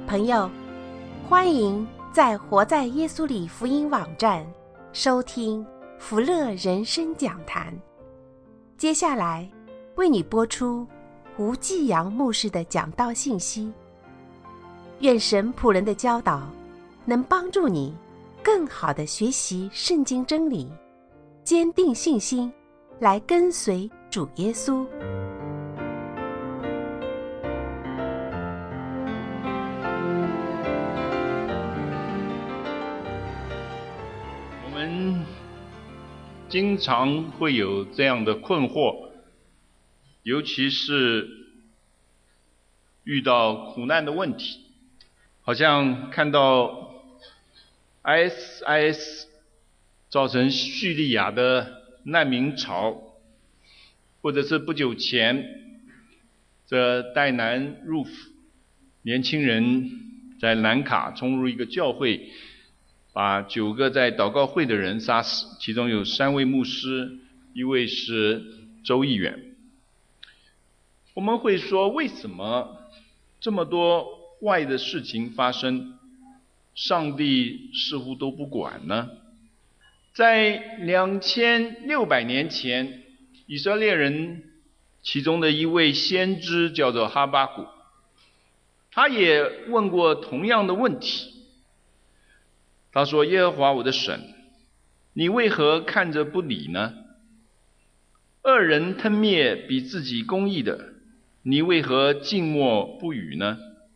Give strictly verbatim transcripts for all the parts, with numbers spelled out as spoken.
朋友，欢迎在活在耶稣里福音网站收听福乐人生讲坛。接下来为你播出吴继阳牧师的讲道信息。愿神仆人的教导能帮助你更好地学习圣经真理，坚定信心，来跟随主耶稣。 我们经常会有这样的困惑，尤其是遇到苦难的问题，好像看到 I S I S 造成叙利亚的难民潮，或者是不久前这带难入府，年轻人在兰卡冲入一个教会，把九个在祷告会的人杀死，其中有三位牧师，一位是州议员。我们会说，为什么这么多坏的事情发生，上帝似乎都不管呢？在两千六百年前，以色列人其中的一位先知叫做哈巴谷，他也问过同样的问题。他说：耶和华我的神，你为何看着不理呢？恶人吞灭比自己公义的，你为何静默不语呢？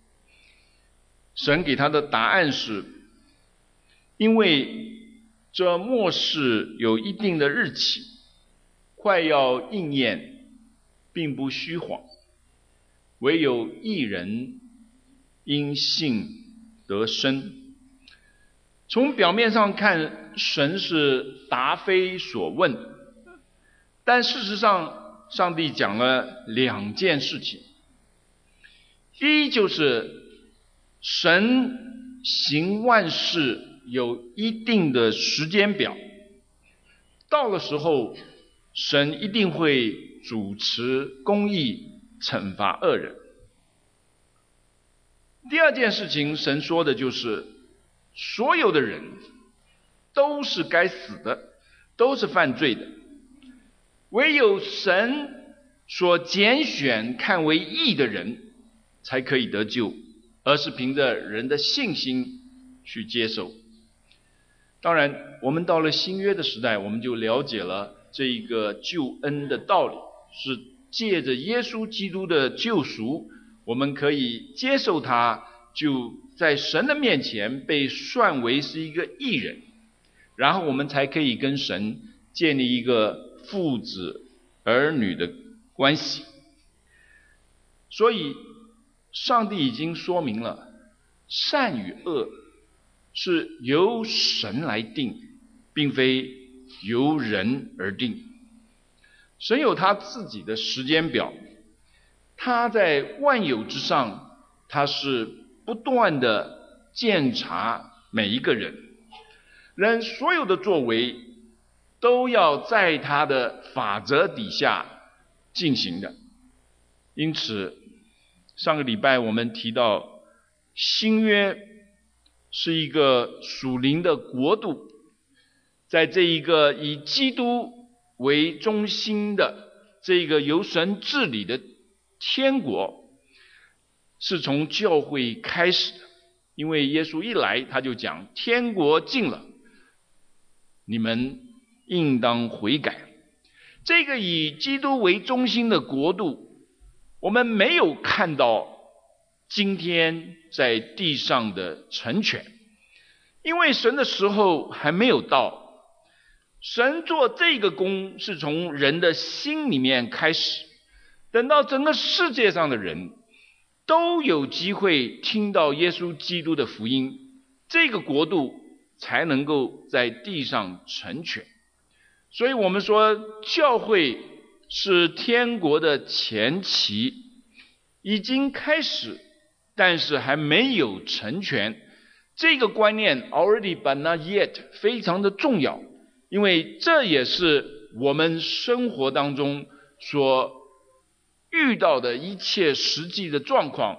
神给他的答案是，因为这末世有一定的日期，快要应验，并不虚谎，唯有义人因信得生。从表面上看，神是答非所问，但事实上上帝讲了两件事情。第一，就是神行万事有一定的时间表，到了时候神一定会主持公义，惩罚恶人。第二件事情，神说的就是所有的人都是该死的，都是犯罪的，唯有神所拣选看为义的人才可以得救，而是凭着人的信心去接受。当然我们到了新约的时代，我们就了解了这一个救恩的道理，是借着耶稣基督的救赎，我们可以接受他，就在神的面前被算为是一个义人，然后我们才可以跟神建立一个父子儿女的关系。所以上帝已经说明了，善与恶是由神来定，并非由人而定。神有他自己的时间表，他在万有之上，他是不断的鉴察每一个人，人所有的作为都要在他的法则底下进行的。因此上个礼拜我们提到，新约是一个属灵的国度，在这一个以基督为中心的这一个由神治理的天国，是从教会开始的。因为耶稣一来，他就讲天国近了，你们应当悔改。这个以基督为中心的国度，我们没有看到今天在地上的成全，因为神的时候还没有到。神做这个工是从人的心里面开始，等到整个世界上的人都有机会听到耶稣基督的福音，这个国度才能够在地上成全。所以我们说教会是天国的前期，已经开始，但是还没有成全。这个观念 already but not yet 非常的重要，因为这也是我们生活当中所遇到的一切实际的状况，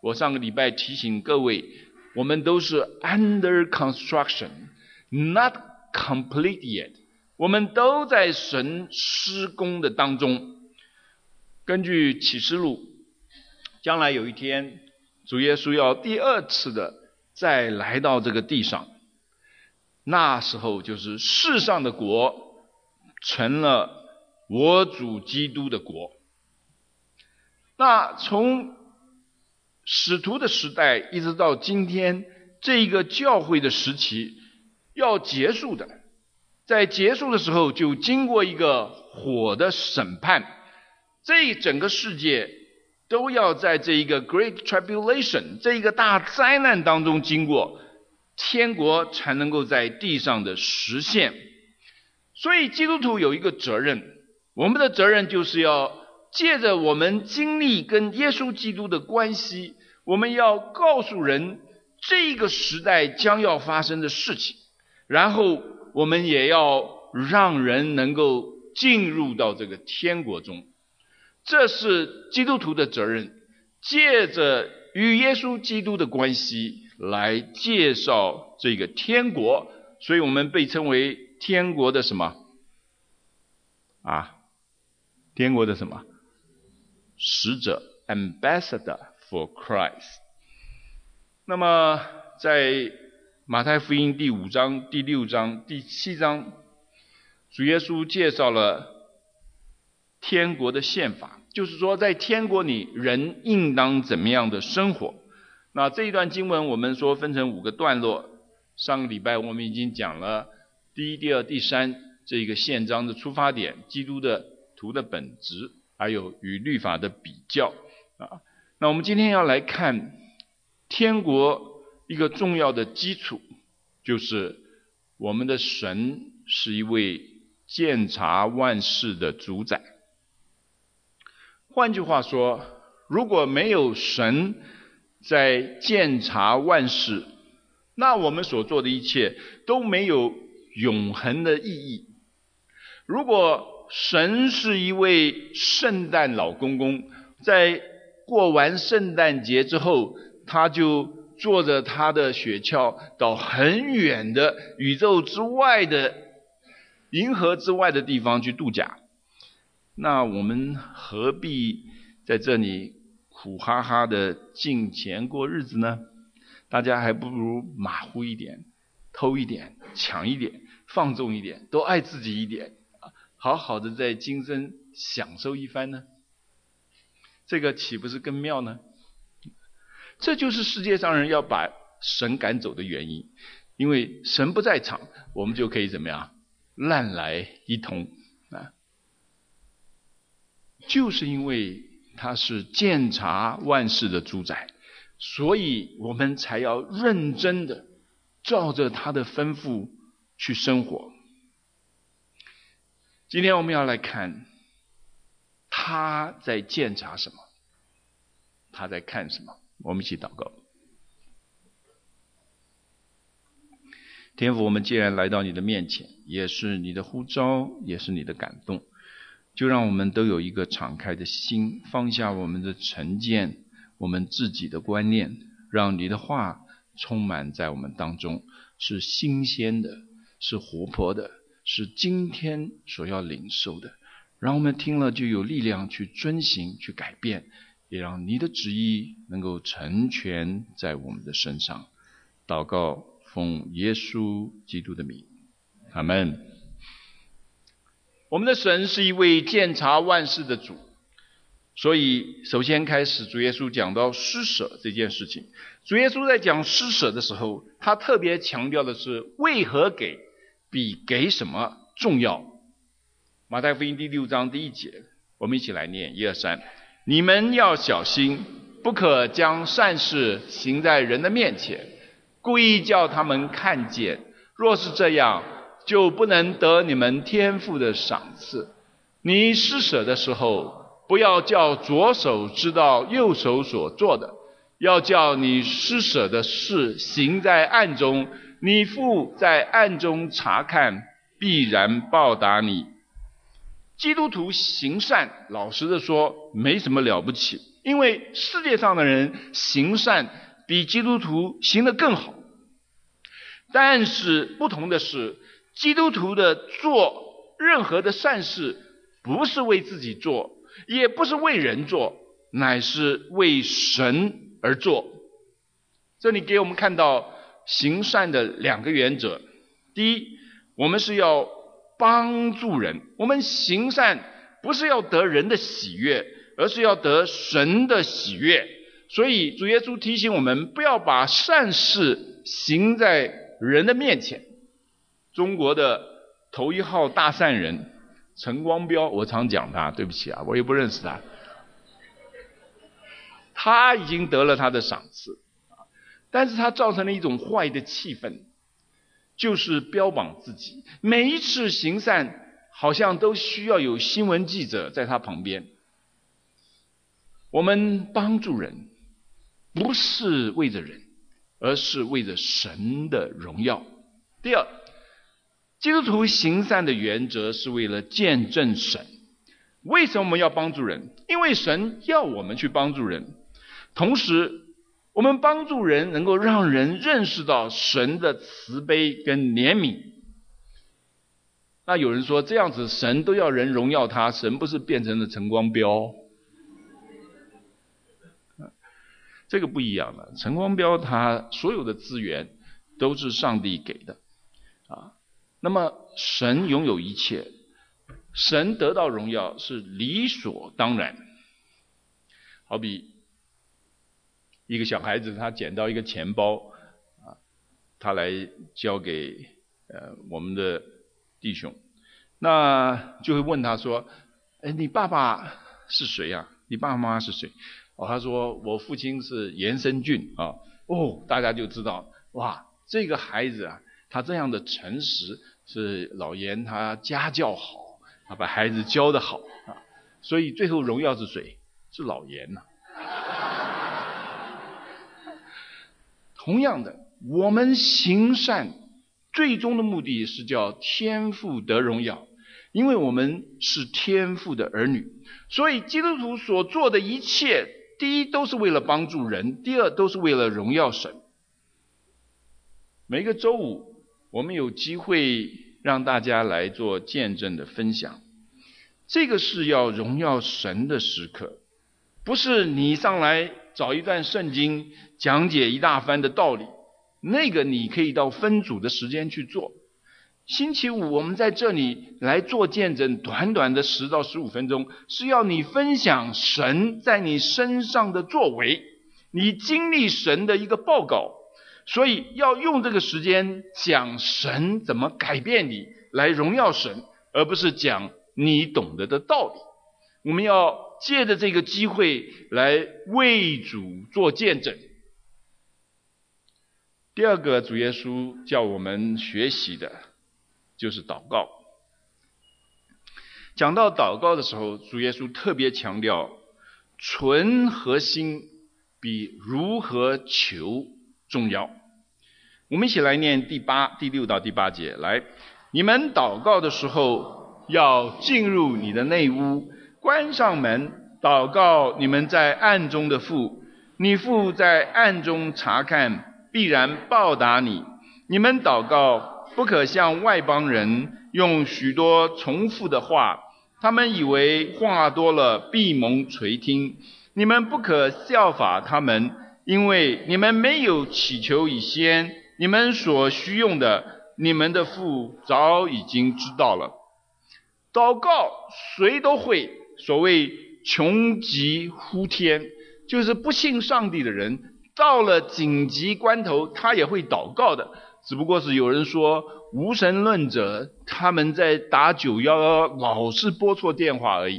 我上个礼拜提醒各位，我们都是 under construction, not complete yet， 我们都在神施工的当中。根据启示录，将来有一天主耶稣要第二次的再来到这个地上，那时候就是世上的国成了我主基督的国。那从使徒的时代一直到今天，这一个教会的时期要结束的，在结束的时候就经过一个火的审判，这整个世界都要在这一个 Great Tribulation 这一个大灾难当中经过，天国才能够在地上的实现。所以基督徒有一个责任，我们的责任就是要借着我们经历跟耶稣基督的关系，我们要告诉人这个时代将要发生的事情，然后我们也要让人能够进入到这个天国中。这是基督徒的责任，借着与耶稣基督的关系来介绍这个天国，所以我们被称为天国的什么啊？天国的什么？使者 Ambassador for Christ。 那么在马太福音第五章、第六章、第七章，主耶稣介绍了天国的宪法，就是说在天国里人应当怎么样的生活。那这一段经文我们说分成五个段落，上个礼拜我们已经讲了第一、第二、第三这个宪章的出发点，基督的徒的本质，还有与律法的比较啊。那我们今天要来看天国一个重要的基础，就是我们的神是一位鉴察万事的主宰。换句话说，如果没有神在鉴察万事，那我们所做的一切都没有永恒的意义。如果神是一位圣诞老公公，在过完圣诞节之后，他就坐着他的雪橇到很远的宇宙之外的银河之外的地方去度假，那我们何必在这里苦哈哈的进钱过日子呢？大家还不如马虎一点，偷一点，抢一点，放纵一点，都爱自己一点，好好的在今生享受一番呢，这个岂不是更妙呢？这就是世界上人要把神赶走的原因，因为神不在场，我们就可以怎么样？滥来一通啊！就是因为他是鉴察万事的主宰，所以我们才要认真的照着他的吩咐去生活。今天我们要来看他在鉴察什么，他在看什么。我们一起祷告。天父，我们既然来到你的面前，也是你的呼召，也是你的感动，就让我们都有一个敞开的心，放下我们的成见，我们自己的观念，让你的话充满在我们当中，是新鲜的，是活泼的，是今天所要领受的，让我们听了就有力量去遵行，去改变，也让你的旨意能够成全在我们的身上。祷告奉耶稣基督的名，阿们。我们的神是一位鉴察万事的主，所以首先开始主耶稣讲到施舍这件事情。主耶稣在讲施舍的时候，他特别强调的是为何给比给什么重要。马太福音第六章第一节，我们一起来念，一二三。你们要小心，不可将善事行在人的面前，故意叫他们看见，若是这样，就不能得你们天父的赏赐。你施舍的时候，不要叫左手知道右手所做的，要叫你施舍的事行在暗中，你父在暗中查看，必然报答你。 基督徒行善，老实的说，没什么了不起，因为世界上的人行善比基督徒行得更好。但是不同的是，基督徒的做任何的善事，不是为自己做，也不是为人做，乃是为神而做。这里给我们看到行善的两个原则。第一，我们是要帮助人，我们行善不是要得人的喜悦，而是要得神的喜悦。所以主耶稣提醒我们，不要把善事行在人的面前。中国的头一号大善人陈光标，我常讲他，对不起啊，我也不认识他，他已经得了他的赏赐，但是他造成了一种坏的气氛，就是标榜自己，每一次行善好像都需要有新闻记者在他旁边。我们帮助人不是为着人，而是为着神的荣耀。第二，基督徒行善的原则是为了见证神。为什么我们要帮助人？因为神要我们去帮助人，同时我们帮助人能够让人认识到神的慈悲跟怜悯。那有人说，这样子神都要人荣耀他，神不是变成了陈光标？这个不一样的，陈光标他所有的资源都是上帝给的啊。那么神拥有一切，神得到荣耀是理所当然。好比一个小孩子，他捡到一个钱包啊，他来交给呃我们的弟兄，那就会问他说：“哎，你爸爸是谁啊？你爸爸妈妈是谁？”哦，他说：“我父亲是严生俊啊。”哦，大家就知道，哇，这个孩子啊，他这样的诚实，是老严他家教好，他把孩子教得好啊，所以最后荣耀是谁？是老严呐、啊。同样的，我们行善最终的目的是叫天父得荣耀，因为我们是天父的儿女，所以基督徒所做的一切，第一都是为了帮助人，第二都是为了荣耀神。每个周五我们有机会让大家来做见证的分享，这个是要荣耀神的时刻，不是你上来找一段圣经讲解一大番的道理，那个你可以到分组的时间去做。星期五我们在这里来做见证，短短的十到十五分钟，是要你分享神在你身上的作为，你经历神的一个报告，所以要用这个时间讲神怎么改变你，来荣耀神，而不是讲你懂得的道理。我们要借着这个机会来为主做见证。第二个主耶稣叫我们学习的就是祷告。讲到祷告的时候，主耶稣特别强调，存和心比如何求重要。我们一起来念第八、第六到第八节。来，你们祷告的时候，要进入你的内屋，关上门，祷告你们在暗中的父，你父在暗中查看，必然报答你。你们祷告不可像外邦人用许多重复的话，他们以为话多了必蒙垂听。你们不可效法他们，因为你们没有祈求以先，你们所需用的，你们的父早已经知道了。祷告谁都会，所谓穷极呼天，就是不信上帝的人，到了紧急关头他也会祷告的，只不过是有人说无神论者他们在打九一一老是拨错电话而已，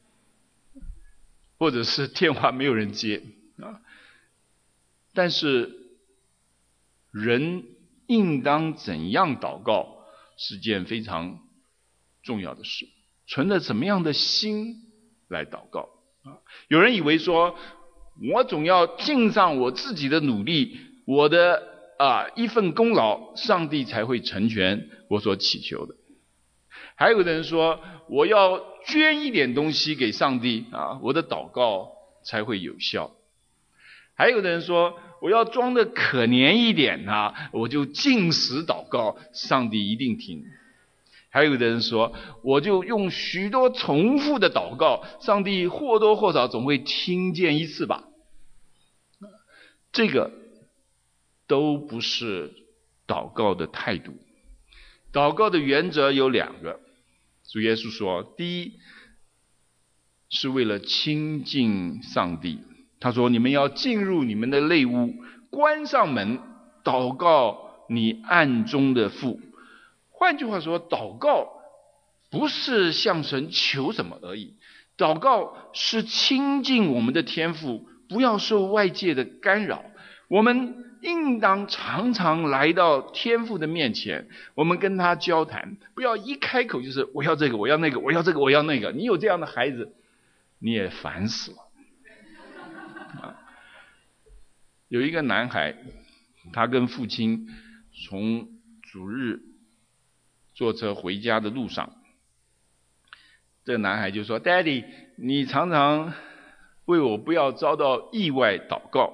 或者是电话没有人接啊。但是人应当怎样祷告是件非常重要的事，存着怎么样的心来祷告啊？有人以为说，我总要尽上我自己的努力，我的啊一份功劳，上帝才会成全我所祈求的。 还有的人说，我要捐一点东西给上帝啊，我的祷告才会有效。还有的人说，我要装的可怜一点啊，我就禁食祷告，上帝一定听。还有的人说，我就用许多重复的祷告，上帝或多或少总会听见一次吧。这个都不是祷告的态度。祷告的原则有两个，主耶稣说，第一是为了亲近上帝，他说，你们要进入你们的内屋，关上门，祷告你暗中的父。换句话说，祷告不是向神求什么而已，祷告是亲近我们的天父，不要受外界的干扰。我们应当常常来到天父的面前，我们跟他交谈，不要一开口就是我要这个，我要那个，我要这个，我要那个。你有这样的孩子，你也烦死了。啊、有一个男孩，他跟父亲从主日坐车回家的路上，这个男孩就说 Daddy 你常常为我不要遭到意外祷告，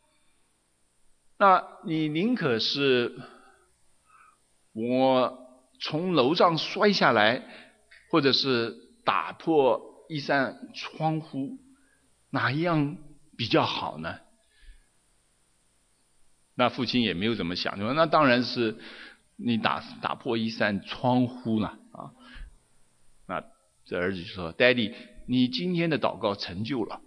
那你宁可是我从楼上摔下来，或者是打破一扇窗户，哪一样比较好呢？那父亲也没有怎么想，就说那当然是你打打破一扇窗户了啊。那这儿子就说 Daddy 你今天的祷告成就了。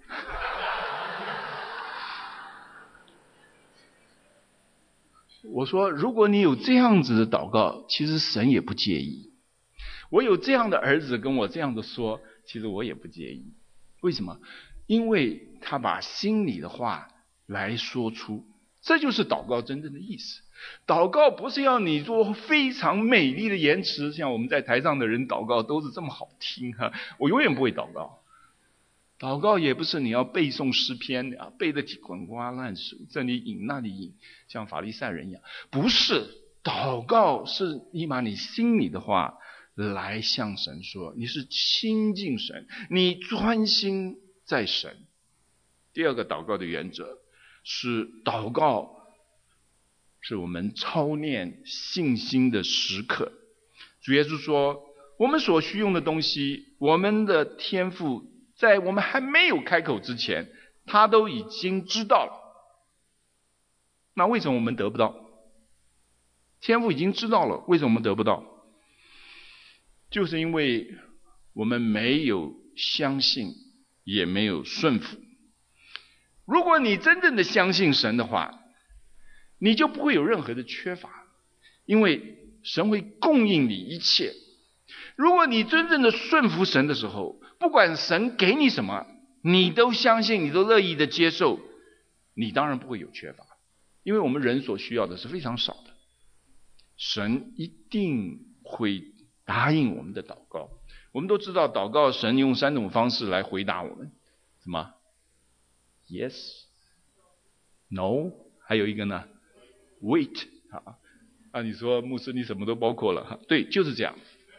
我说如果你有这样子的祷告，其实神也不介意。我有这样的儿子跟我这样的说，其实我也不介意。为什么？因为他把心里的话来说出，这就是祷告真正的意思。祷告不是要你做非常美丽的言辞，像我们在台上的人祷告都是这么好听哈，我永远不会祷告。祷告也不是你要背诵诗篇啊，背得滚瓜烂熟，这里引那里引，像法利赛人一样。不是，祷告是你把你心里的话来向神说，你是亲近神，你专心在神。第二个祷告的原则是，祷告是我们操练信心的时刻。主耶稣说，我们所需用的东西，我们的天父在我们还没有开口之前，他都已经知道了。那为什么我们得不到？天父已经知道了，为什么我们得不到？就是因为我们没有相信，也没有顺服。如果你真正的相信神的话，你就不会有任何的缺乏，因为神会供应你一切。如果你真正的顺服神的时候，不管神给你什么，你都相信，你都乐意的接受，你当然不会有缺乏。因为我们人所需要的是非常少的，神一定会答应我们的祷告。我们都知道祷告神用三种方式来回答我们，什么 Yes No 还有一个呢 Wait 啊，啊你说牧师你什么都包括了，对，就是这样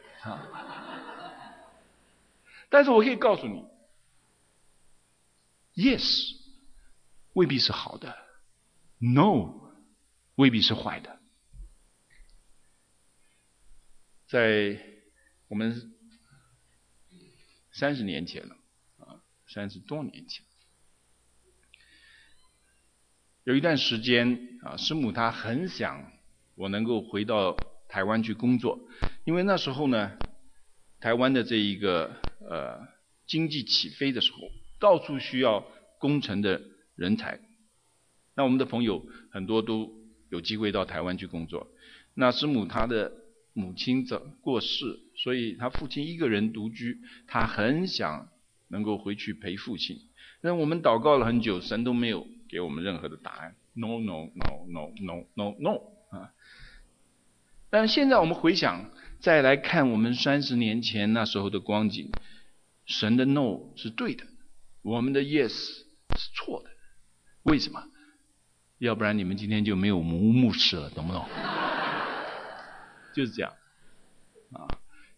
啊。但是我可以告诉你 Yes 未必是好的， No 未必是坏的。在我们三十年前了啊，三十多年前，有一段时间啊，师母她很想我能够回到台湾去工作，因为那时候呢，台湾的这一个呃经济起飞的时候，到处需要工程的人才。那我们的朋友很多都有机会到台湾去工作。那师母她的母亲早过世，所以他父亲一个人独居，他很想能够回去陪父亲。但我们祷告了很久，神都没有给我们任何的答案。No no no no no no no 啊！但现在我们回想，再来看我们三十年前那时候的光景，神的 No 是对的，我们的 Yes 是错的。为什么？要不然你们今天就没有无牧师了，懂不懂？就是这样啊，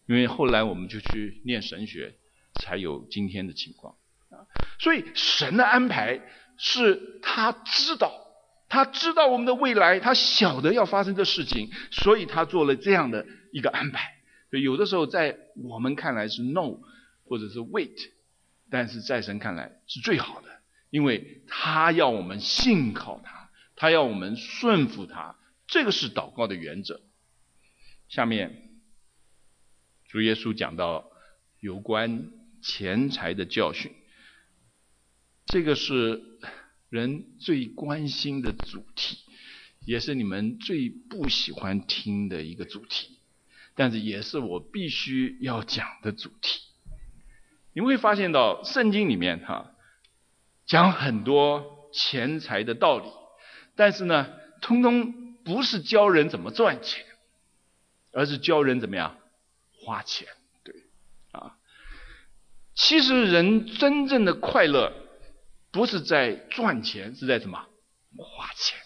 因为后来我们就去念神学，才有今天的情况。所以神的安排是他知道，他知道我们的未来，他晓得要发生的事情，所以他做了这样的一个安排。所以有的时候在我们看来是 no 或者是 wait， 但是在神看来是最好的，因为他要我们信靠他，他要我们顺服他，这个是祷告的原则。下面主耶稣讲到有关钱财的教训，这个是人最关心的主题，也是你们最不喜欢听的一个主题，但是也是我必须要讲的主题。你们会发现到圣经里面哈，讲很多钱财的道理，但是呢，通通不是教人怎么赚钱，而是教人怎么样花钱。对啊，其实人真正的快乐不是在赚钱，是在什么？花钱。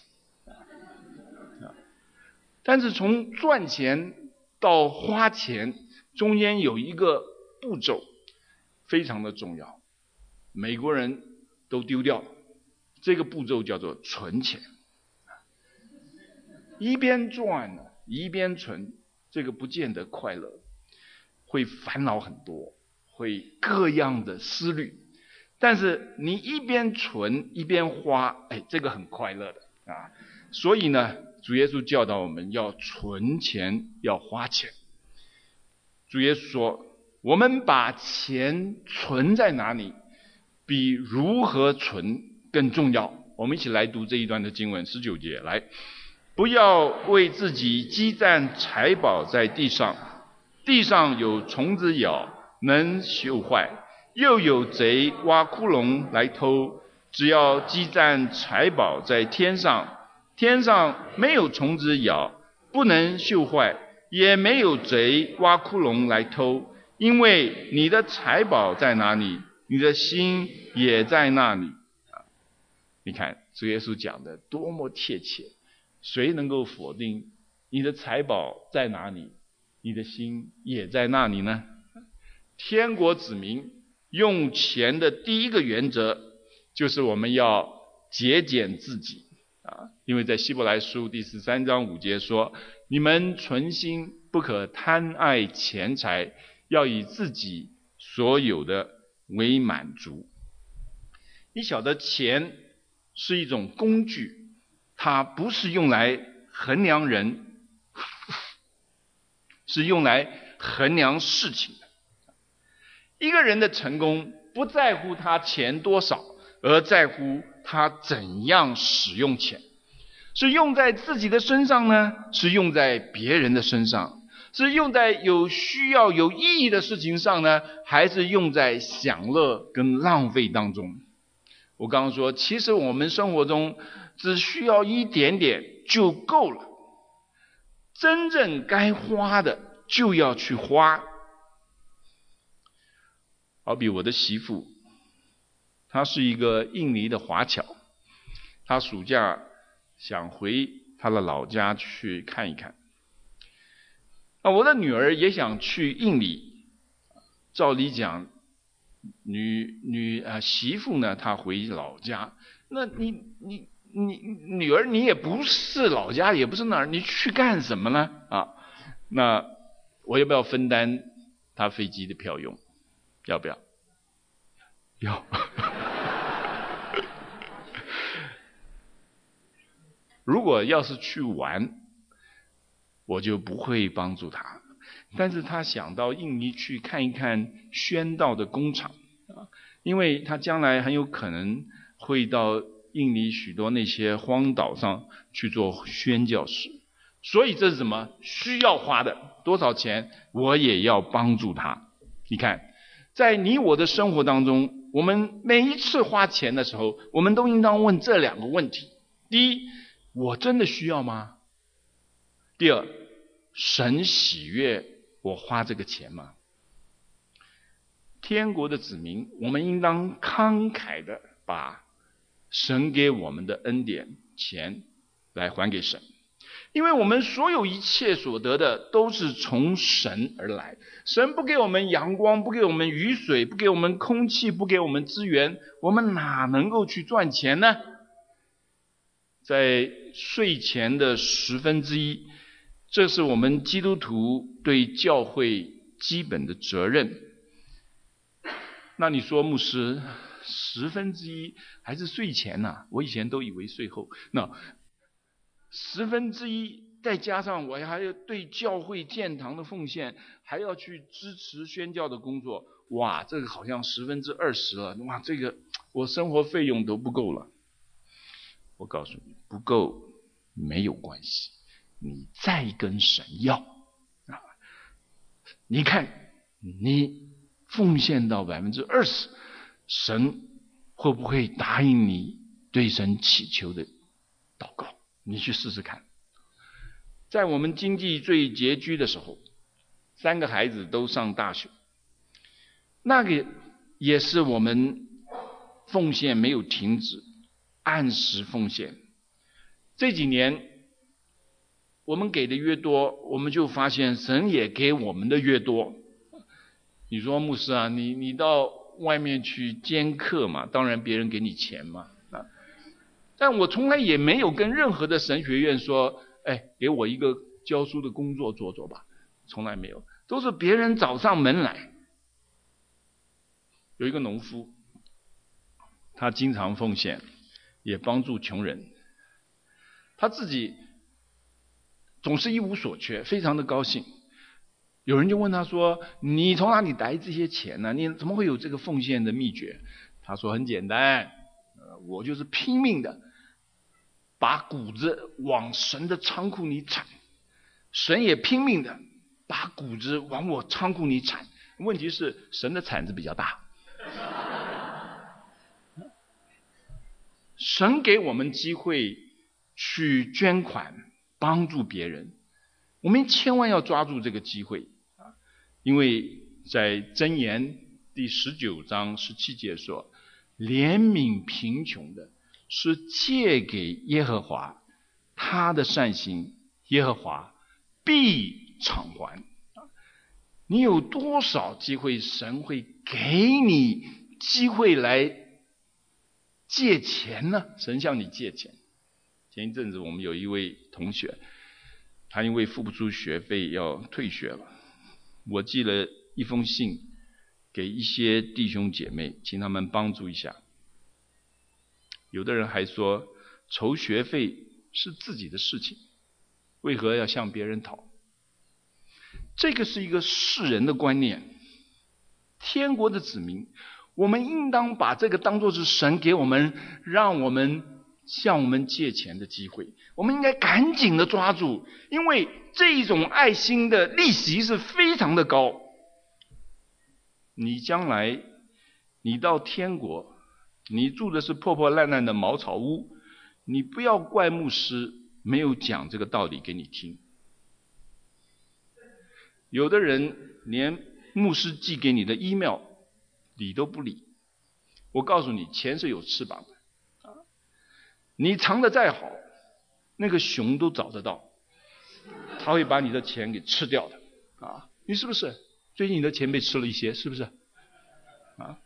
但是从赚钱到花钱中间有一个步骤非常的重要，美国人都丢掉了，这个步骤叫做存钱。一边赚一边存，这个不见得快乐，会烦恼很多，会各样的思虑。但是你一边存一边花，哎，这个很快乐的啊。所以呢，主耶稣教导我们要存钱，要花钱。主耶稣说，我们把钱存在哪里，比如何存更重要。我们一起来读这一段的经文，十九节，来，不要为自己积攒财宝在地上，地上有虫子咬，能朽坏，又有贼挖窟窿来偷。只要积攒财宝在天上，天上没有虫子咬，不能朽坏，也没有贼挖窟窿来偷。因为你的财宝在哪里，你的心也在那里。你看主耶稣讲的多么贴切，谁能够否定你的财宝在哪里，你的心也在那里呢？天国子民用钱的第一个原则就是我们要节俭自己啊，因为在希伯来书第十三章五节说，你们存心不可贪爱钱财，要以自己所有的为满足。你晓得钱是一种工具，它不是用来衡量人，是用来衡量事情的。一个人的成功不在乎他钱多少，而在乎他怎样使用钱，是用在自己的身上呢，是用在别人的身上，是用在有需要有意义的事情上呢，还是用在享乐跟浪费当中。我刚刚说，其实我们生活中只需要一点点就够了，真正该花的就要去花。好比我的媳妇，她是一个印尼的华侨，她暑假想回她的老家去看一看。那我的女儿也想去印尼，照理讲，女女啊媳妇呢，她回老家，那你你你女儿你也不是老家，也不是哪儿，你去干什么呢？啊，那我要不要分担她飞机的票用？要不要？要。如果要是去玩，我就不会帮助他。但是他想到印尼去看一看宣道的工厂啊，因为他将来很有可能会到印尼许多那些荒岛上去做宣教士，所以这是什么？需要花的，多少钱我也要帮助他。你看，在你我的生活当中，我们每一次花钱的时候，我们都应当问这两个问题：第一，我真的需要吗？第二，神喜悦我花这个钱吗？天国的子民，我们应当慷慨的把神给我们的恩典钱来还给神。 因为我们所有一切所得的都是从神而来，神不给我们阳光，不给我们雨水，不给我们空气，不给我们资源，我们哪能够去赚钱呢？在税前的十分之一，这是我们基督徒对教会基本的责任。那你说牧师，十分之一还是税前呢、啊？我以前都以为税后。那十分之一再加上我还要对教会建堂的奉献，还要去支持宣教的工作，哇，这个好像十分之二十了，哇，这个我生活费用都不够了。我告诉你，不够没有关系，你再跟神要啊！你看你奉献到百分之二十，神会不会答应你对神祈求的祷告？你去试试看。在我们经济最拮据的时候，三个孩子都上大学，那个也是我们奉献没有停止，按时奉献。这几年我们给的越多，我们就发现神也给我们的越多。你说牧师啊，你你到外面去兼课嘛，当然别人给你钱嘛。但我从来也没有跟任何的神学院说，哎，给我一个教书的工作做做吧，从来没有，都是别人找上门来。有一个农夫，他经常奉献，也帮助穷人，他自己总是一无所缺，非常的高兴。有人就问他说，你从哪里来这些钱呢？你怎么会有这个奉献的秘诀？他说很简单，我就是拼命的把谷子往神的仓库里产，神也拼命的把谷子往我仓库里产，问题是神的产子比较大。神给我们机会去捐款帮助别人，我们千万要抓住这个机会，因为在箴言第十九章十七节说，怜悯贫穷的是借给耶和华，他的善行耶和华必偿还。你有多少机会，神会给你机会来借钱呢？神向你借钱。前一阵子我们有一位同学，他因为付不出学费要退学了，我寄了一封信给一些弟兄姐妹，请他们帮助一下。有的人还说筹学费是自己的事情，为何要向别人讨？这个是一个世人的观念。天国的子民，我们应当把这个当作是神给我们让我们向我们借钱的机会，我们应该赶紧的抓住，因为这种爱心的利息是非常的高。你将来你到天国，你住的是破破烂烂的茅草屋，你不要怪牧师没有讲这个道理给你听。有的人连牧师寄给你的 email 理都不理。我告诉你，钱是有翅膀的，你藏得再好，那个熊都找得到，他会把你的钱给吃掉的啊！你是不是最近你的钱被吃了一些，是不是啊？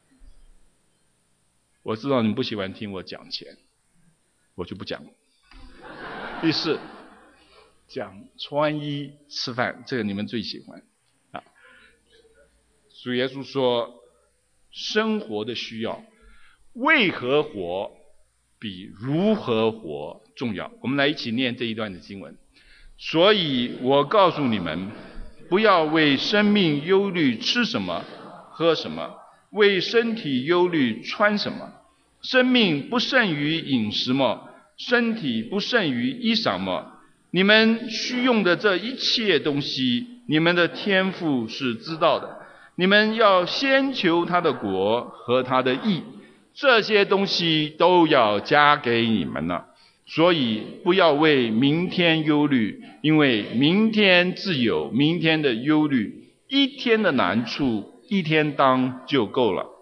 我知道你们不喜欢听我讲钱，我就不讲。第四，讲穿衣吃饭，这个你们最喜欢啊。主耶稣说，生活的需要，为何活比如何活重要。我们来一起念这一段的经文。所以我告诉你们，不要为生命忧虑吃什么喝什么，为身体忧虑穿什么。生命不胜于饮食么？身体不胜于衣裳么？你们需用的这一切东西，你们的天父是知道的。你们要先求他的国和他的义，这些东西都要加给你们了。所以不要为明天忧虑，因为明天自有明天的忧虑，一天的难处一天当就够了。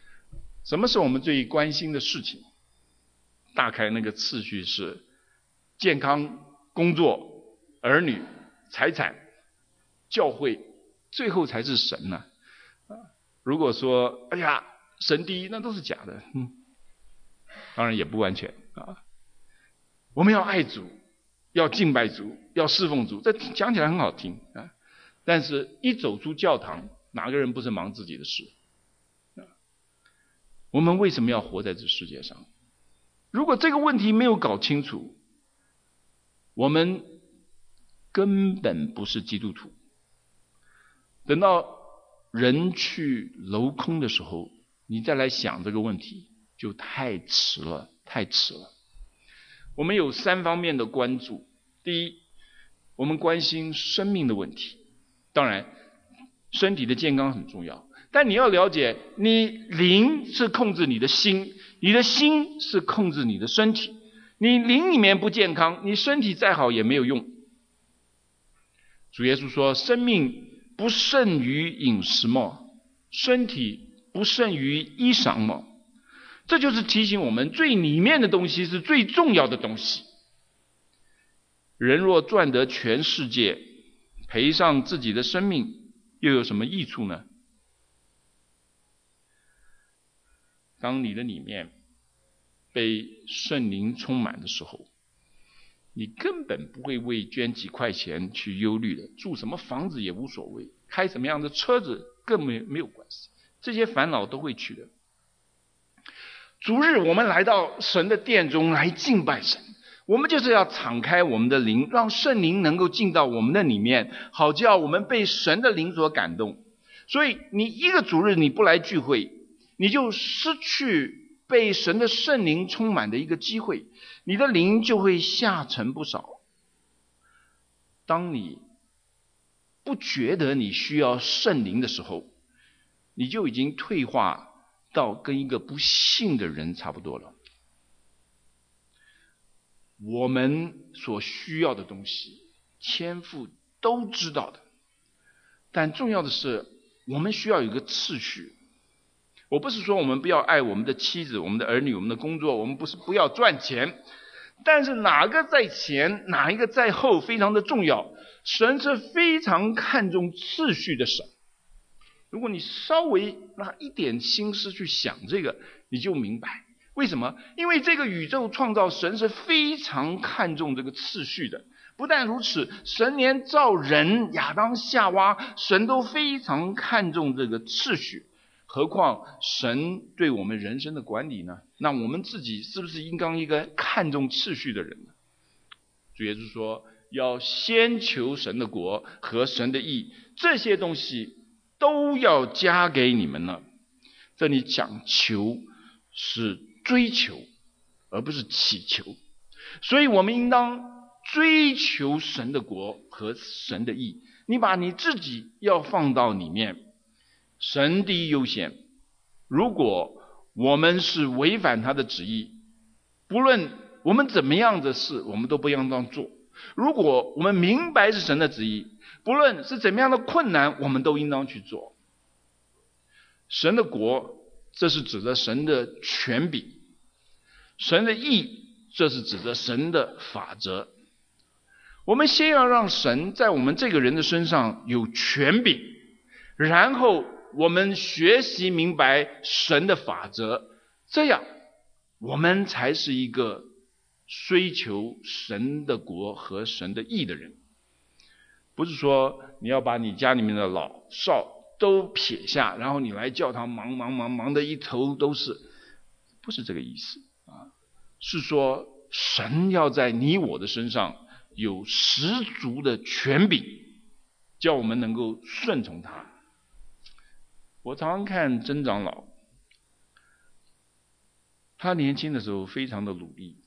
什么是我们最关心的事情？大概那个次序是健康、工作、儿女、财产、教会，最后才是神呢、啊。如果说哎呀神第一，那都是假的，嗯，当然也不完全啊。我们要爱主，要敬拜主，要侍奉主，这讲起来很好听啊，但是一走出教堂，哪个人不是忙自己的事？我们为什么要活在这世界上？如果这个问题没有搞清楚，我们根本不是基督徒。等到人去楼空的时候，你再来想这个问题，就太迟了，太迟了。我们有三方面的关注。第一，我们关心生命的问题，当然身体的健康很重要，但你要了解，你灵是控制你的心，你的心是控制你的身体。你灵里面不健康，你身体再好也没有用。主耶稣说，生命不胜于饮食吗？身体不胜于衣裳吗？这就是提醒我们，最里面的东西是最重要的东西。人若赚得全世界，赔上自己的生命，又有什么益处呢？当你的里面被圣灵充满的时候，你根本不会为捐几块钱去忧虑的，住什么房子也无所谓，开什么样的车子更没没有关系，这些烦恼都会去的。主日我们来到神的殿中来敬拜神，我们就是要敞开我们的灵，让圣灵能够进到我们的里面，好叫我们被神的灵所感动。所以你一个主日你不来聚会，你就失去被神的圣灵充满的一个机会，你的灵就会下沉不少。当你不觉得你需要圣灵的时候，你就已经退化到跟一个不信的人差不多了。我们所需要的东西，天父都知道的，但重要的是我们需要有一个次序。我不是说我们不要爱我们的妻子、我们的儿女、我们的工作，我们不是不要赚钱，但是哪个在前，哪一个在后非常的重要。神是非常看重次序的神。如果你稍微拿一点心思去想这个，你就明白为什么。因为这个宇宙创造，神是非常看重这个次序的。不但如此，神连造人亚当夏娃，神都非常看重这个次序，何况神对我们人生的管理呢？那我们自己是不是应当一个看重次序的人呢？主耶稣说，要先求神的国和神的义，这些东西都要加给你们了。这里讲求是追求，而不是祈求。所以我们应当追求神的国和神的义，你把你自己要放到里面，神第一优先。如果我们是违反他的旨意，不论我们怎么样的事，我们都不应当做。如果我们明白是神的旨意，不论是怎么样的困难，我们都应当去做。神的国，这是指着神的权柄；神的义，这是指着神的法则。我们先要让神在我们这个人的身上有权柄，然后我们学习明白神的法则，这样我们才是一个追求神的国和神的义的人。不是说你要把你家里面的老少都撇下，然后你来教堂忙忙忙忙的一头都是，不是这个意思啊，是说神要在你我的身上有十足的权柄，叫我们能够顺从他。我常常看曾长老，他年轻的时候非常的努力，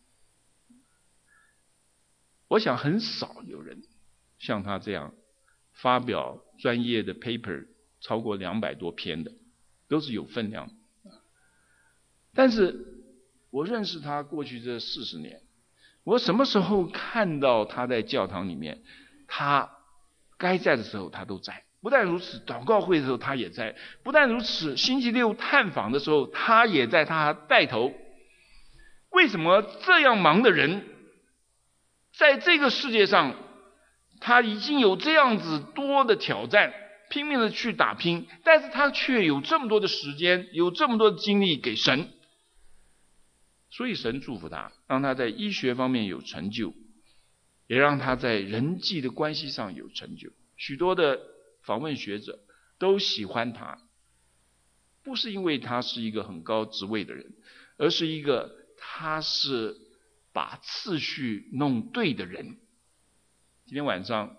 我想很少有人像他这样发表专业的 paper 超过两百多篇的，都是有分量的。但是我认识他过去这四十年，我什么时候看到他在教堂里面，他该在的时候他都在。不但如此，祷告会的时候他也在。不但如此，星期六探访的时候他也在，他带头。为什么这样忙的人在这个世界上，他已经有这样子多的挑战，拼命的去打拼，但是他却有这么多的时间，有这么多的精力给神。所以神祝福他，让他在医学方面有成就，也让他在人际的关系上有成就。许多的访问学者都喜欢他，不是因为他是一个很高职位的人，而是一个他是把次序弄对的人。今天晚上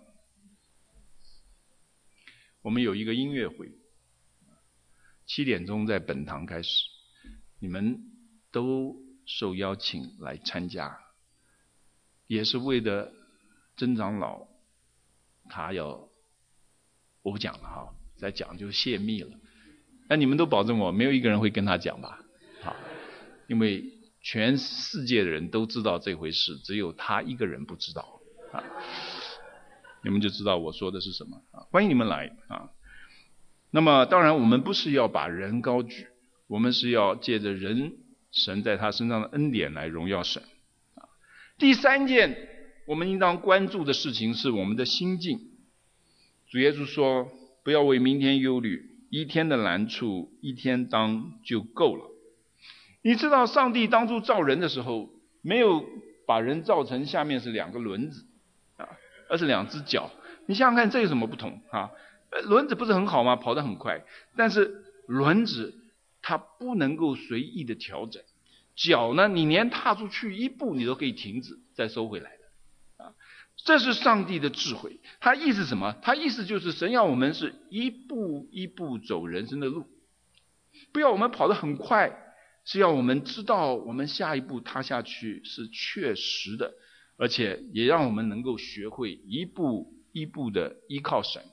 我们有一个音乐会，七点钟在本堂开始，你们都受邀请来参加，也是为了曾长老他要我不讲了哈，再讲就泄密了。那你们都保证我没有一个人会跟他讲吧？好，因为全世界的人都知道这回事，只有他一个人不知道啊。你们就知道我说的是什么啊！欢迎你们来啊！那么当然我们不是要把人高举，我们是要借着人神在他身上的恩典来荣耀神啊。第三件我们应当关注的事情是我们的心境。主耶稣说，不要为明天忧虑，一天的难处一天当就够了。你知道上帝当初造人的时候，没有把人造成下面是两个轮子啊，而是两只脚。你想想看，这有什么不同啊？轮子不是很好吗？跑得很快，但是轮子它不能够随意的调整，脚呢，你连踏出去一步你都可以停止再收回来的啊。这是上帝的智慧。他意思什么？他意思就是神要我们是一步一步走人生的路，不要我们跑得很快，是要我们知道我们下一步踏下去是确实的，而且也让我们能够学会一步一步的依靠神。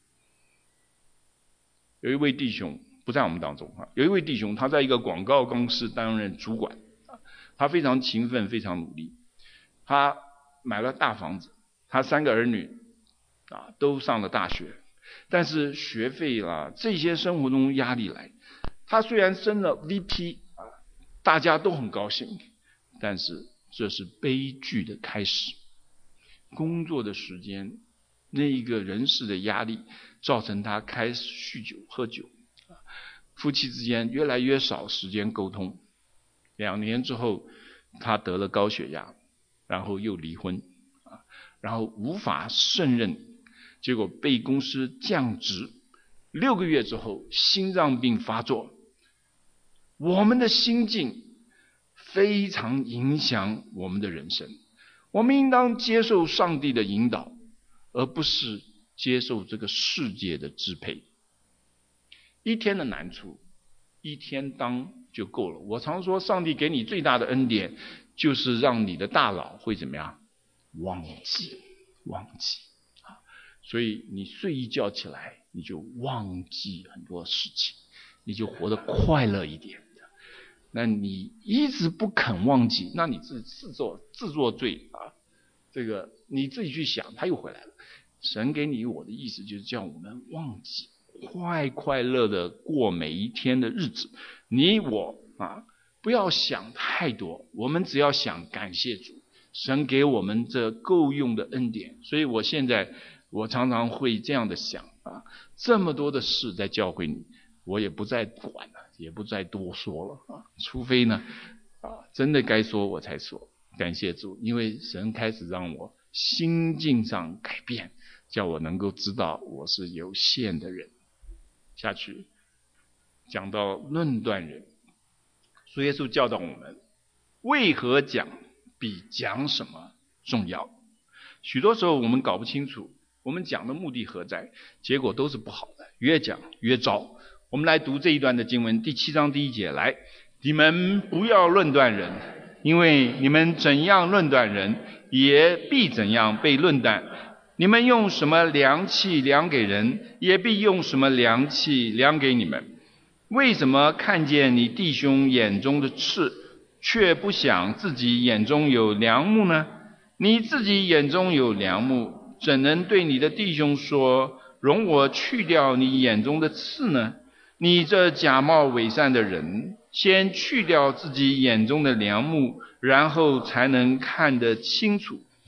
有一位弟兄不在我们当中啊，有一位弟兄他在一个广告公司担任主管，他非常勤奋，非常努力，他买了大房子，他三个儿女啊都上了大学，但是学费啦这些生活中压力来，他虽然升了 V P 啊，大家都很高兴，但是这是悲剧的开始。工作的时间，那一个人事的压力，造成他开始酗酒喝酒，夫妻之间越来越少时间沟通。两年之后，他得了高血压，然后又离婚，然后无法胜任，结果被公司降职。六个月之后，心脏病发作。我们的心境非常影响我们的人生，我们应当接受上帝的引导，而不是接受这个世界的支配。一天的难处一天当就够了。我常说上帝给你最大的恩典，就是让你的大脑会怎么样？忘记忘记啊！所以你睡一觉起来，你就忘记很多事情，你就活得快乐一点。那你一直不肯忘记，那你自自作自作罪啊！这个你自己去想，他又回来了。神给你我的意思就是叫我们忘记，快快乐的过每一天的日子。你我啊，不要想太多，我们只要想感谢主，神给我们这够用的恩典。所以我现在我常常会这样的想啊，这么多的事在教会里，我也不再管了，也不再多说了啊，除非呢啊真的该说我才说。感谢主，因为神开始让我心境上改变，叫我能够知道我是有限的人。下去讲到论断人，主耶稣教导我们，为何讲比讲什么重要。许多时候我们搞不清楚我们讲的目的何在，结果都是不好的，越讲越糟。我们来读这一段的经文，第七章第一节，来，你们不要论断人，因为你们怎样论断人，也必怎样被论断。你们用什么量器量给人，也必用什么量器量给你们。为什么看见你弟兄眼中的刺，却不想自己眼中有梁木呢？你自己眼中有梁木，怎能对你的弟兄说，容我去掉你眼中的刺呢？你这假冒伪善的人，先去掉自己眼中的梁木，然后才能看得清楚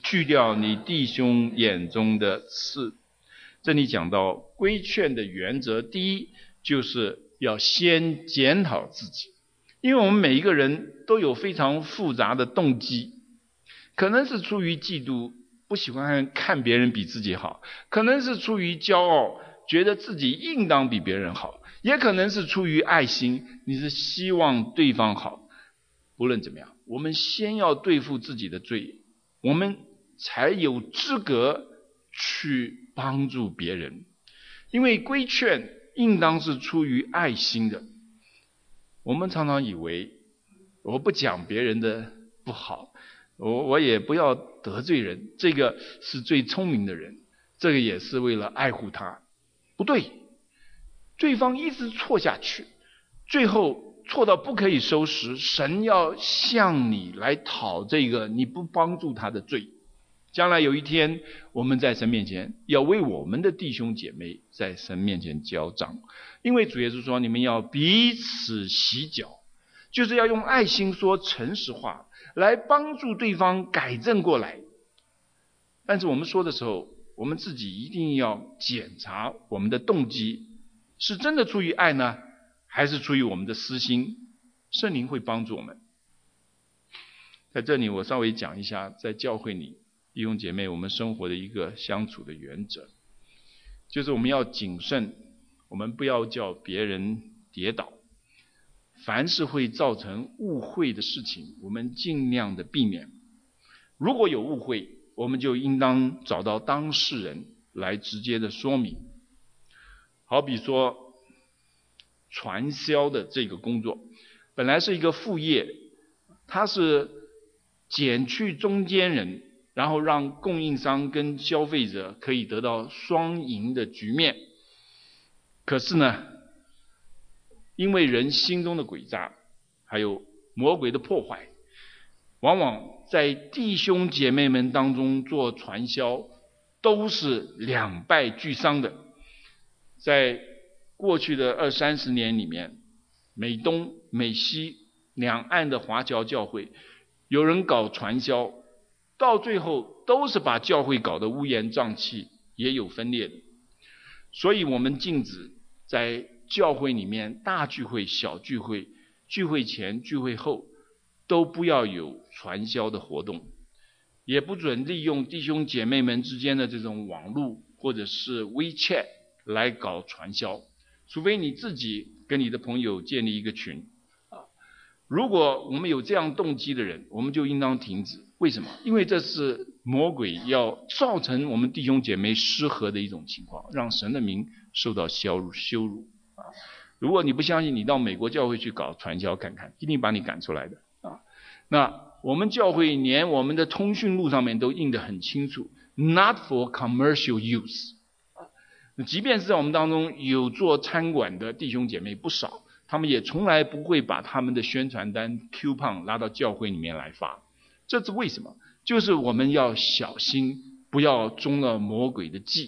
去掉你弟兄眼中的刺。这里讲到规劝的原则，第一就是要先检讨自己，因为我们每一个人都有非常复杂的动机，可能是出于嫉妒，不喜欢看别人比自己好，可能是出于骄傲，觉得自己应当比别人好，也可能是出于爱心，你是希望对方好。不论怎么样，我们先要对付自己的罪，我们才有资格去帮助别人。因为规劝应当是出于爱心的。我们常常以为我不讲别人的不好，我我也不要得罪人，这个是最聪明的人，这个也是为了爱护他。不对，对方一直错下去，最后错到不可以收拾，神要向你来讨这个你不帮助他的罪。将来有一天我们在神面前要为我们的弟兄姐妹在神面前交账，因为主耶稣说你们要彼此洗脚，就是要用爱心说诚实话来帮助对方改正过来。但是我们说的时候，我们自己一定要检查我们的动机，是真的出于爱呢，还是出于我们的私心？圣灵会帮助我们。在这里我稍微讲一下在教会里弟兄姐妹我们生活的一个相处的原则，就是我们要谨慎，我们不要叫别人跌倒，凡是会造成误会的事情我们尽量的避免。如果有误会，我们就应当找到当事人来直接的说明。好比说传销的这个工作本来是一个副业，它是减去中间人，然后让供应商跟消费者可以得到双赢的局面。可是呢，因为人心中的诡诈，还有魔鬼的破坏，往往在弟兄姐妹们当中做传销都是两败俱伤的。在过去的二三十年里面，美东美西两岸的华侨教会有人搞传销，到最后都是把教会搞得乌烟瘴气，也有分裂的。所以我们禁止在教会里面大聚会小聚会，聚会前聚会后都不要有传销的活动，也不准利用弟兄姐妹们之间的这种网络或者是 WeChat 来搞传销，除非你自己跟你的朋友建立一个群。如果我们有这样动机的人，我们就应当停止。为什么？因为这是魔鬼要造成我们弟兄姐妹失和的一种情况，让神的名受到羞辱羞辱。如果你不相信，你到美国教会去搞传销看看，一定把你赶出来的。那我们教会连我们的通讯录上面都印得很清楚， Not for commercial use。 即便是在我们当中有做餐馆的弟兄姐妹不少，他们也从来不会把他们的宣传单 coupon 拉到教会里面来发。这是为什么？就是我们要小心，不要中了魔鬼的计。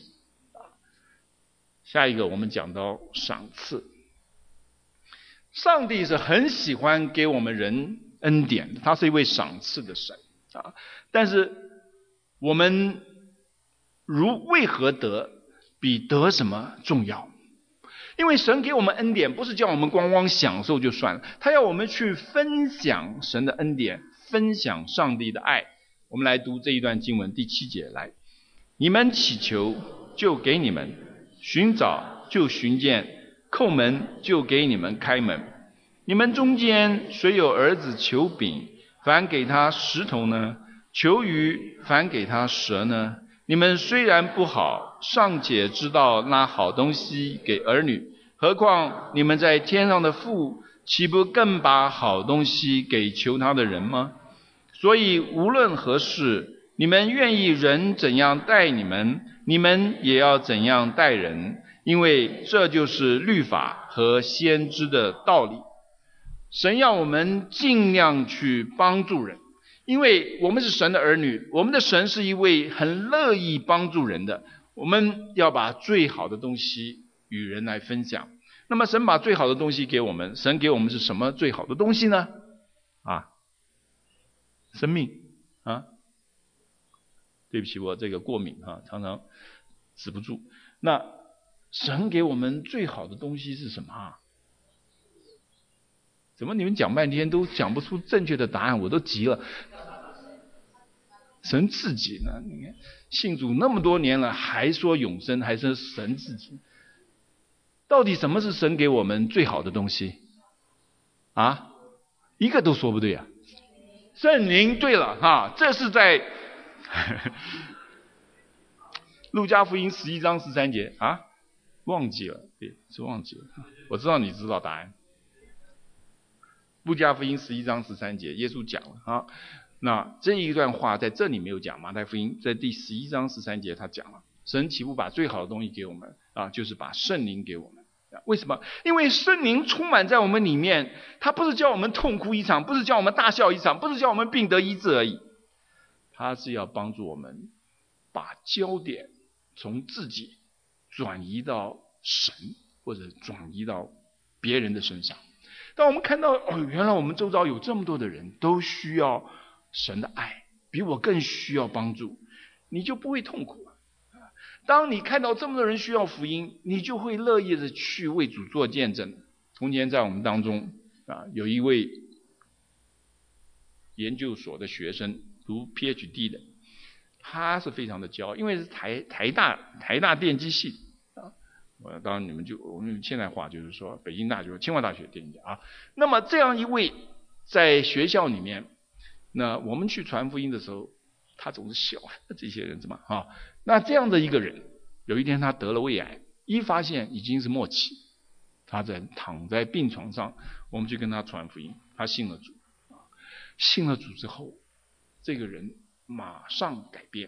下一个我们讲到赏赐。上帝是很喜欢给我们人恩典，他是一位赏赐的神啊。但是我们如为何得比得什么重要？因为神给我们恩典不是叫我们光光享受就算了，他要我们去分享神的恩典，分享上帝的爱。我们来读这一段经文第七节来，你们祈求就给你们，寻找就寻见，叩门就给你们开门。你们中间谁有儿子求饼，反给他石头呢？求鱼，反给他蛇呢？你们虽然不好，尚且知道拿好东西给儿女，何况你们在天上的父，岂不更把好东西给求他的人吗？所以无论何事，你们愿意人怎样待你们，你们也要怎样待人，因为这就是律法和先知的道理。神要我们尽量去帮助人，因为我们是神的儿女，我们的神是一位很乐意帮助人的，我们要把最好的东西与人来分享。那么神把最好的东西给我们，神给我们是什么最好的东西呢？啊，生命啊， 对不起，我这个过敏啊，常常止不住。那神给我们最好的东西是什么啊？怎么你们讲半天都讲不出正确的答案，我都急了。神自己呢？你看信主那么多年了，还说永生，还是神自己。到底什么是神给我们最好的东西啊？一个都说不对啊。圣灵，对了哈，这是在路加福音十一章十三节啊，忘记了，对，是忘记了。我知道你知道答案。路加福音十一章十三节，耶稣讲了啊。那这一段话在这里没有讲，马太福音在第十一章十三节他讲了，神岂不把最好的东西给我们啊？就是把圣灵给我们。为什么？因为圣灵充满在我们里面，他不是叫我们痛哭一场，不是叫我们大笑一场，不是叫我们病得医治而已，他是要帮助我们把焦点从自己转移到神，或者转移到别人的身上。当我们看到哦，原来我们周遭有这么多的人都需要神的爱，比我更需要帮助，你就不会痛苦了。当你看到这么多人需要福音，你就会乐意的去为主做见证。从前在我们当中啊，有一位研究所的学生，读 P H D 的，他是非常的骄傲，因为是台台大台大电机系啊。我当然你们就我们现代话就是说北京大学、清华大学电机啊。那么这样一位在学校里面，那我们去传福音的时候，他总是笑这些人怎么啊？那这样的一个人，有一天他得了胃癌，一发现已经是末期，他在躺在病床上，我们去跟他传福音，他信了主。信了主之后，这个人马上改变。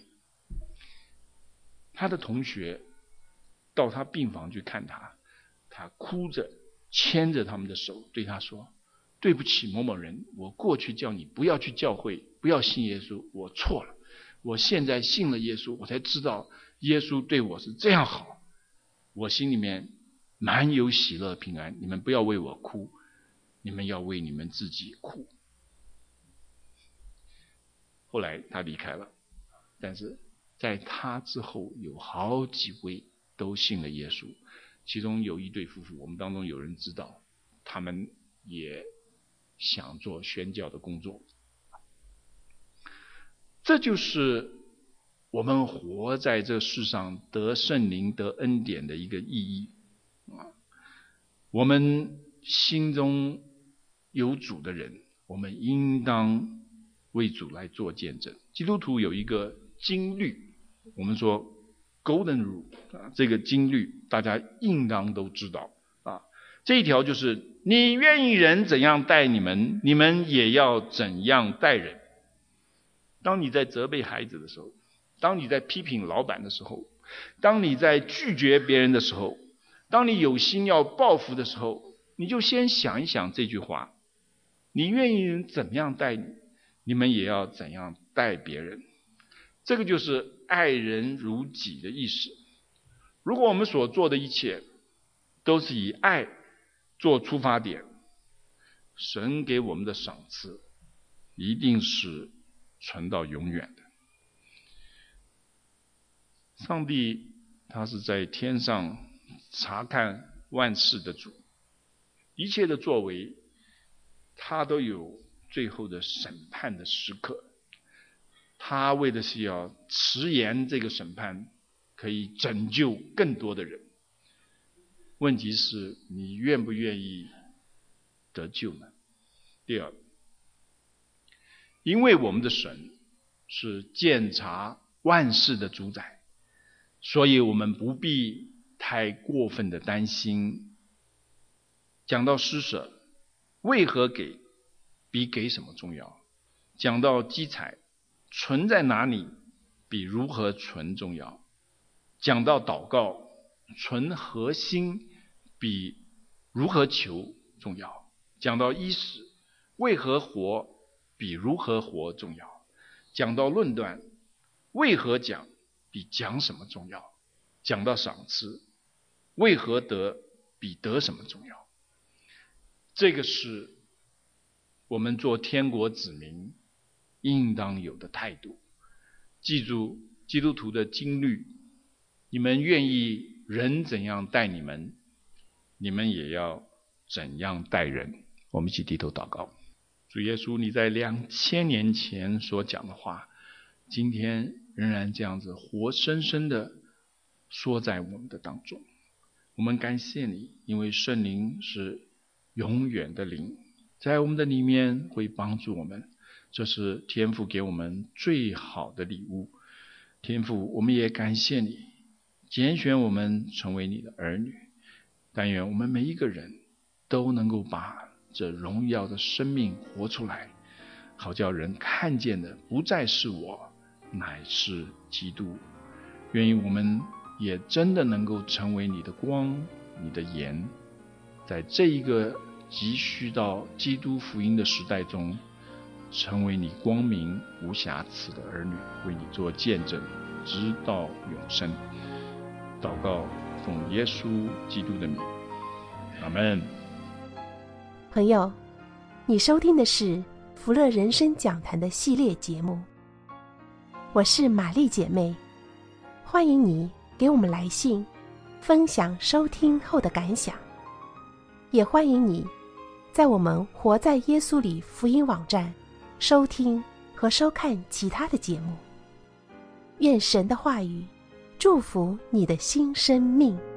他的同学到他病房去看他，他哭着牵着他们的手对他说，对不起某某人，我过去叫你不要去教会，不要信耶稣，我错了，我现在信了耶稣，我才知道耶稣对我是这样好，我心里面满有喜乐平安，你们不要为我哭，你们要为你们自己哭。后来他离开了，但是在他之后有好几位都信了耶稣，其中有一对夫妇，我们当中有人知道，他们也想做宣教的工作。这就是我们活在这世上得圣灵得恩典的一个意义。我们心中有主的人，我们应当为主来做见证。基督徒有一个金律，我们说 golden rule 啊，这个金律大家应当都知道啊。这一条就是，你愿意人怎样待你们，你们也要怎样待人。当你在责备孩子的时候，当你在批评老板的时候，当你在拒绝别人的时候，当你有心要报复的时候，你就先想一想这句话，你愿意人怎么样待你，你们也要怎样待别人。这个就是爱人如己的意思。如果我们所做的一切都是以爱做出发点，神给我们的赏赐一定是存到永远的。上帝他是在天上察看万事的主，一切的作为他都有最后的审判的时刻，他为的是要迟延这个审判，可以拯救更多的人。问题是你愿不愿意得救呢？第二，因为我们的神是鉴察万事的主宰，所以我们不必太过分的担心。讲到施舍，为何给比给什么重要？讲到积财，存在哪里比如何存重要？讲到祷告，存何心比如何求重要？讲到衣食，为何活比如何活重要？讲到论断，为何讲比讲什么重要？讲到赏赐，为何得比得什么重要？这个是我们做天国子民应当有的态度。记住， 基督徒的经律，你们愿意人怎样待你们，你们也要怎样待人。我们一起低头祷告。主耶稣，你在两千年前所讲的话，今天仍然这样子活生生的说在我们的当中。我们感谢你，因为圣灵是永远的灵，在我们的里面会帮助我们，这是天父给我们最好的礼物。天父，我们也感谢你拣选我们成为你的儿女，但愿我们每一个人都能够把这荣耀的生命活出来，好叫人看见的不再是我，乃是基督。愿意我们也真的能够成为你的光，你的盐，在这一个急需到基督福音的时代中，成为你光明无瑕疵的儿女，为你做见证，直到永生。祷告奉耶稣基督的名，阿们。 朋友，你收听的是福乐人生讲坛的系列节目，我是玛丽姐妹，欢迎你给我们来信分享收听后的感想，也欢迎你在我们活在耶稣里福音网站收听和收看其他的节目。愿神的话语祝福你的新生命。